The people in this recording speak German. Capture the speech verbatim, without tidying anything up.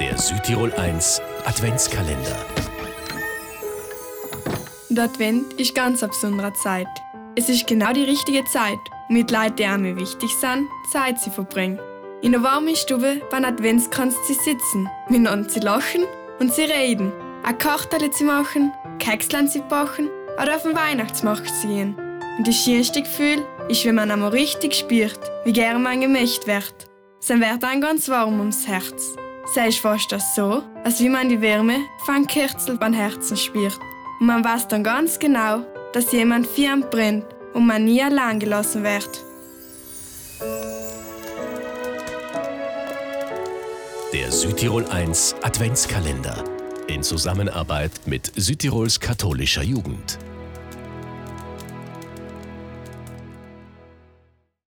Der Südtirol eins Adventskalender. Der Advent ist ganz eine besondere Zeit. Es ist genau die richtige Zeit, um mit Leuten, die einem wichtig sind, Zeit zu verbringen. In der warmen Stube beim Adventskranz zu sitzen, miteinander zu lachen und zu reden, ein Kachterle zu machen, Kekslein zu backen oder auf den Weihnachtsmarkt zu gehen. Und das schönste Gefühl ist, wenn man einmal richtig spürt, wie gern man gemächt wird. Dann wird einem ganz warm ums Herz. Es ist fast das so, als wie man die Wärme von einem Kerzel beim Herzen spürt. Und man weiß dann ganz genau, dass jemand für einen brennt und man nie allein gelassen wird. Der Südtirol eins Adventskalender. In Zusammenarbeit mit Südtirols katholischer Jugend.